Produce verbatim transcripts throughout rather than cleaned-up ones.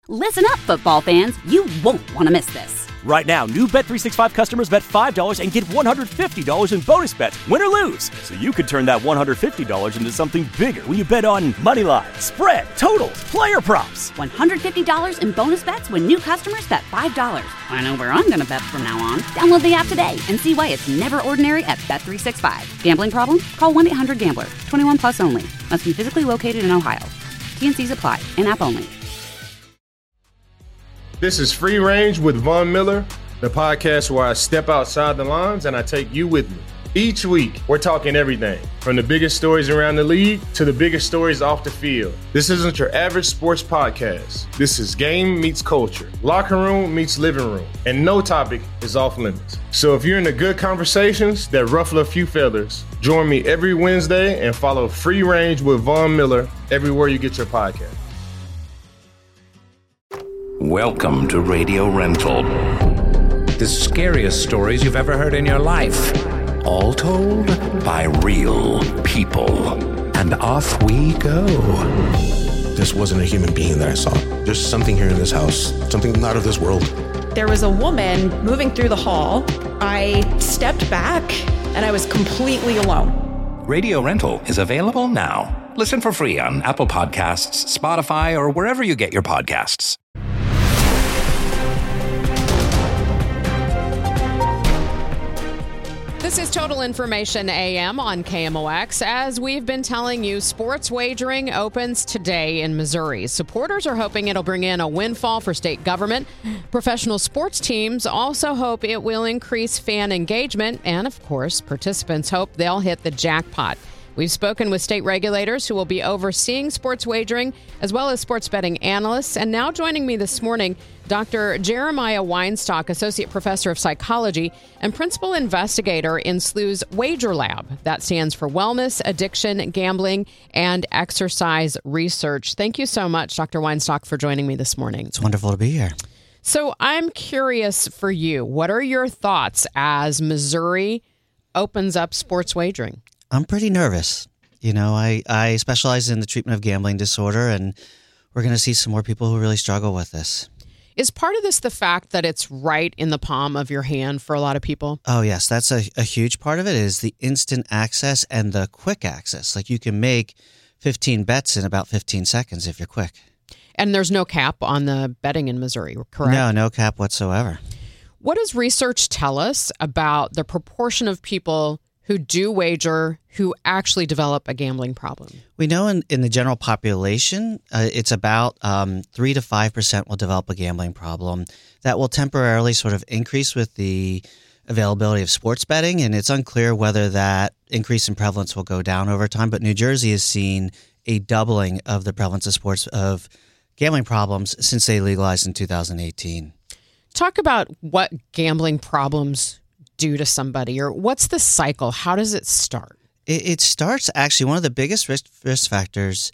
Listen up, football fans. You won't want to miss this. Right now, new Bet three sixty-five customers bet five dollars and get one hundred fifty dollars in bonus bets, win or lose. So you could turn that one hundred fifty dollars into something bigger when you bet on money line, spread, totals, player props. one hundred fifty dollars in bonus bets when new customers bet five dollars. I know where I'm going to bet from now on. Download the app today and see why it's never ordinary at Bet three sixty-five. Gambling problem? Call one eight hundred gambler. twenty-one plus only. Must be physically located in Ohio. T N Cs apply. In-app only. This is Free Range with Von Miller, the podcast where I step outside the lines and I take you with me. Each week, we're talking everything from the biggest stories around the league to the biggest stories off the field. This isn't your average sports podcast. This is game meets culture, locker room meets living room, and no topic is off limits. So if you're into good conversations that ruffle a few feathers, join me every Wednesday and follow Free Range with Von Miller everywhere you get your podcast. Welcome to Radio Rental. The scariest stories you've ever heard in your life. All told by real people. And off we go. This wasn't a human being that I saw. There's something here in this house. Something not of this world. There was a woman moving through the hall. I stepped back and I was completely alone. Radio Rental is available now. Listen for free on Apple Podcasts, Spotify, or wherever you get your podcasts. This is Total Information A M on K M O X. As we've been telling you, sports wagering opens today in Missouri. Supporters are hoping it'll bring in a windfall for state government. Professional sports teams also hope it will increase fan engagement. And, of course, participants hope they'll hit the jackpot. We've spoken with state regulators who will be overseeing sports wagering, as well as sports betting analysts. And now joining me this morning, Doctor Jeremiah Weinstock, Associate Professor of Psychology and Principal Investigator in S L U's Wager Lab. That stands for Wellness, Addiction, Gambling, and Exercise Research. Thank you so much, Doctor Weinstock, for joining me this morning. It's wonderful to be here. So I'm curious for you, what are your thoughts as Missouri opens up sports wagering? I'm pretty nervous. You know, I, I specialize in the treatment of gambling disorder, and we're going to see some more people who really struggle with this. Is part of this the fact that it's right in the palm of your hand for a lot of people? Oh, yes. That's a, a huge part of it is the instant access and the quick access. Like you can make fifteen bets in about fifteen seconds if you're quick. And there's no cap on the betting in Missouri, correct? No, no cap whatsoever. What does research tell us about the proportion of people who do wager who actually develop a gambling problem? We know in, in the general population, uh, it's about um, three to five percent will develop a gambling problem. That will temporarily sort of increase with the availability of sports betting, and it's unclear whether that increase in prevalence will go down over time. But New Jersey has seen a doubling of the prevalence of sports of gambling problems since they legalized in two thousand eighteen. Talk about what gambling problems do to somebody, or what's the cycle? How does it start? It, it starts actually, one of the biggest risk, risk factors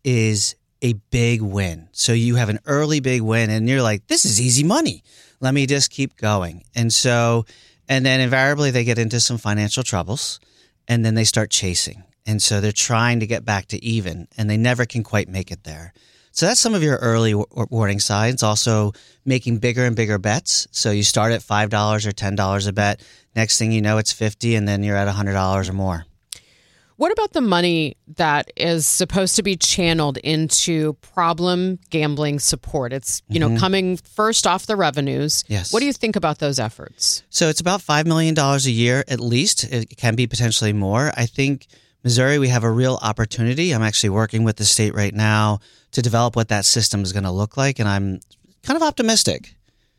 is a big win. So you have an early big win and you're like, this is easy money. Let me just keep going. And so, and then invariably they get into some financial troubles and then they start chasing. And so they're trying to get back to even and they never can quite make it there. So that's some of your early warning signs. Also making bigger and bigger bets. So you start at five dollars or ten dollars a bet. Next thing you know, it's fifty dollars and then you're at one hundred dollars or more. What about the money that is supposed to be channeled into problem gambling support? It's, you know, mm-hmm. coming first off the revenues. Yes. What do you think about those efforts? So it's about five million dollars a year at least. It can be potentially more. I think Missouri, we have a real opportunity. I'm actually working with the state right now to develop what that system is going to look like, and I'm kind of optimistic.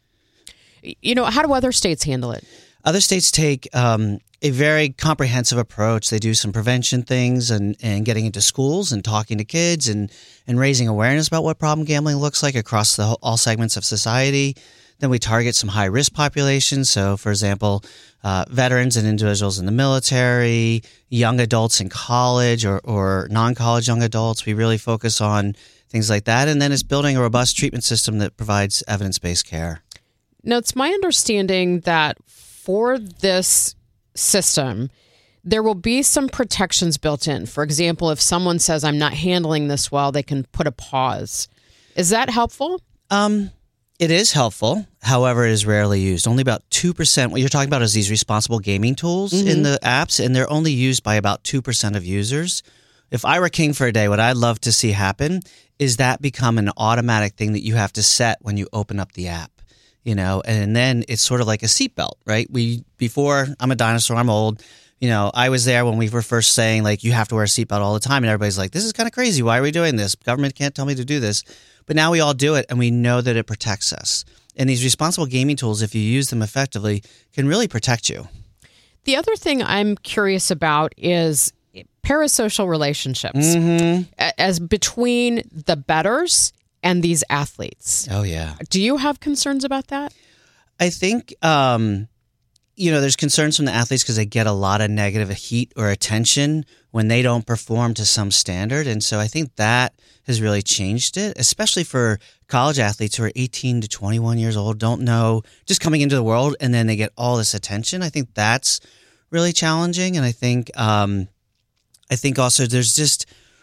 You know, how do other states handle it? Other states take um, a very comprehensive approach. They do some prevention things and, and getting into schools and talking to kids and, and raising awareness about what problem gambling looks like across the whole, all segments of society. Then we target some high-risk populations. So, for example, uh, veterans and individuals in the military, young adults in college or, or non-college young adults. We really focus on things like that. And then it's building a robust treatment system that provides evidence-based care. Now, it's my understanding that for this system, there will be some protections built in. For example, if someone says, I'm not handling this well, they can put a pause. Is that helpful? Um, it is helpful. However, it is rarely used. Only about two percent. What you're talking about is these responsible gaming tools mm-hmm. in the apps, and they're only used by about two percent of users. If I were king for a day, what I'd love to see happen is that become an automatic thing that you have to set when you open up the app. You know, and then it's sort of like a seatbelt, right? We before I'm a dinosaur, I'm old. You know, I was there when we were first saying like you have to wear a seatbelt all the time, and everybody's like, "This is kind of crazy. Why are we doing this? Government can't tell me to do this." But now we all do it, and we know that it protects us. And these responsible gaming tools, if you use them effectively, can really protect you. The other thing I'm curious about is parasocial relationships, mm-hmm. as between the bettors and these athletes. Oh, yeah. Do you have concerns about that? I think, um, you know, there's concerns from the athletes because they get a lot of negative heat or attention when they don't perform to some standard. And so I think that has really changed it, especially for college athletes who are eighteen to twenty-one years old, don't know, just coming into the world, and then they get all this attention. I think that's really challenging. And I think, um, I think also there's just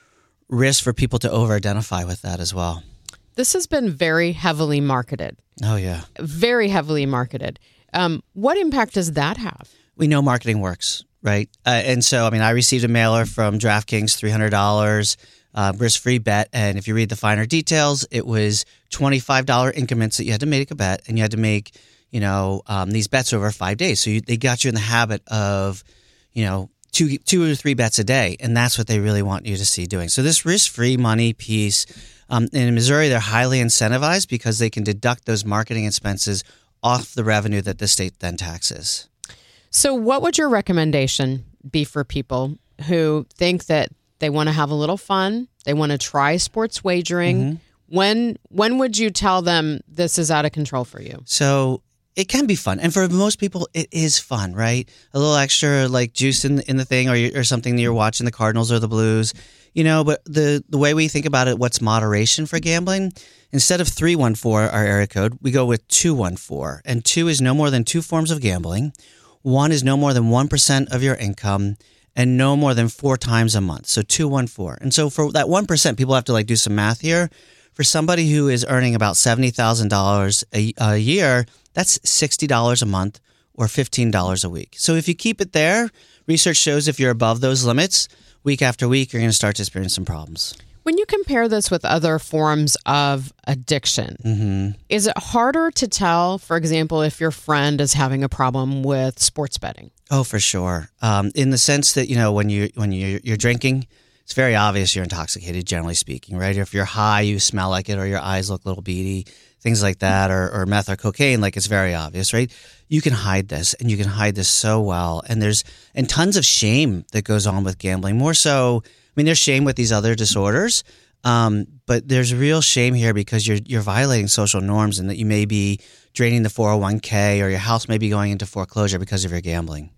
risk for people to over-identify with that as well. This has been very heavily marketed. Oh, yeah. Very heavily marketed. Um, what impact does that have? We know marketing works, right? Uh, and so, I mean, I received a mailer from DraftKings, three hundred dollars, uh, risk-free bet. And if you read the finer details, it was twenty-five dollars increments that you had to make a bet. And you had to make, you know, um, these bets over five days. So you, they got you in the habit of, you know, two, two or three bets a day. And that's what they really want you to see doing. So this risk-free money piece, um, in Missouri, they're highly incentivized because they can deduct those marketing expenses off the revenue that the state then taxes. So what would your recommendation be for people who think that they want to have a little fun, they want to try sports wagering? Mm-hmm. When when would you tell them this is out of control for you? So it can be fun. And for most people, it is fun, right? A little extra like juice in, in the thing, or, or something that you're watching the Cardinals or the Blues. You know, but the, the way we think about it, what's moderation for gambling? Instead of three one four, our area code, we go with two one four. And two is no more than two forms of gambling. One is no more than one percent of your income, and no more than four times a month. So two one four. And so for that one percent, people have to like do some math here. For somebody who is earning about seventy thousand dollars a, a year, that's sixty dollars a month or fifteen dollars a week. So if you keep it there, research shows if you're above those limits, week after week, you're going to start to experience some problems. When you compare this with other forms of addiction, mm-hmm. is it harder to tell, for example, if your friend is having a problem with sports betting? Oh, for sure. Um, in the sense that, you know, when you when you you're drinking, it's very obvious you're intoxicated, generally speaking, right? If you're high, you smell like it, or your eyes look a little beady, things like that, or, or meth or cocaine, like it's very obvious, right? You can hide this, and you can hide this so well. And there's and tons of shame that goes on with gambling. More so, I mean, there's shame with these other disorders, um, but there's real shame here because you're you're violating social norms, and that you may be draining the four oh one k, or your house may be going into foreclosure because of your gambling.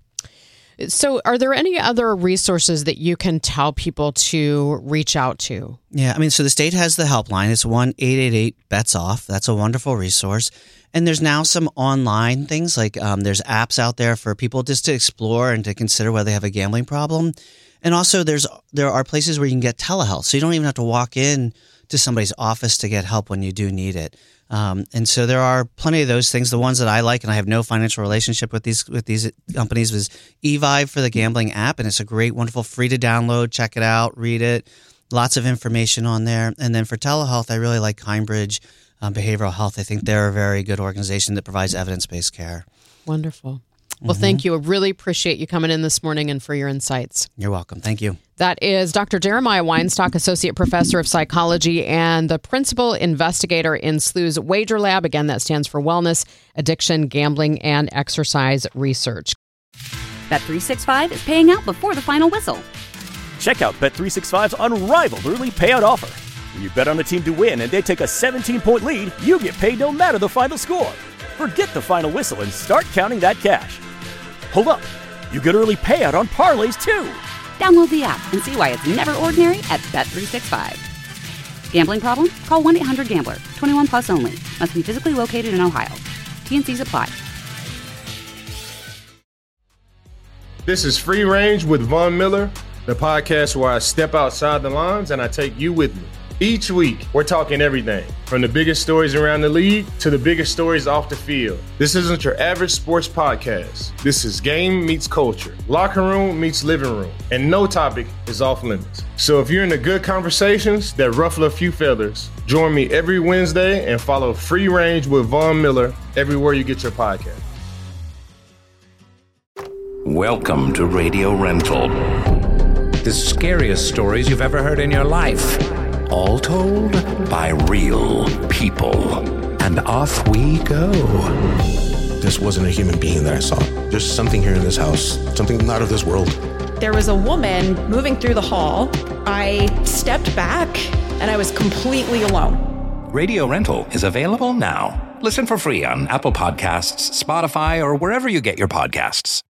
So are there any other resources that you can tell people to reach out to? Yeah, I mean, so the state has the helpline. It's one eight eight eight bets off. That's a wonderful resource. And there's now some online things, like um, there's apps out there for people just to explore and to consider whether they have a gambling problem. And also there's there are places where you can get telehealth. So you don't even have to walk in to somebody's office to get help when you do need it. Um, and so there are plenty of those things. The ones that I like, and I have no financial relationship with these with these companies, was eVive for the gambling app, and it's a great, wonderful, free to download. Check it out, read it. Lots of information on there. And then for telehealth, I really like Kindbridge um, Behavioral Health. I think they're a very good organization that provides evidence-based care. Wonderful. Well, Mm-hmm. thank you. I really appreciate you coming in this morning and for your insights. You're welcome. Thank you. That is Doctor Jeremiah Weinstock, Associate Professor of Psychology and the Principal Investigator in S L U's Wager Lab. Again, that stands for Wellness, Addiction, Gambling, and Exercise Research. Bet three sixty-five is paying out before the final whistle. Check out Bet three sixty-five's unrivaled early payout offer. When you bet on a team to win and they take a seventeen-point lead, you get paid no matter the final score. Forget the final whistle and start counting that cash. Hold up. You get early payout on parlays, too. Download the app and see why it's never ordinary at Bet three sixty-five. Gambling problem? Call one eight hundred gambler. twenty-one plus only. Must be physically located in Ohio. T and C's apply. This is Free Range with Von Miller, the podcast where I step outside the lines and I take you with me. Each week, we're talking everything from the biggest stories around the league to the biggest stories off the field. This isn't your average sports podcast. This is game meets culture, locker room meets living room, and no topic is off limits. So if you're into good conversations that ruffle a few feathers, join me every Wednesday and follow Free Range with Von Miller everywhere you get your podcast. Welcome to Radio Rental. The scariest stories you've ever heard in your life. All told by real people. And off we go. This wasn't a human being that I saw. There's something here in this house, something not of this world. There was a woman moving through the hall. I stepped back and I was completely alone. Radio Rental is available now. Listen for free on Apple Podcasts, Spotify, or wherever you get your podcasts.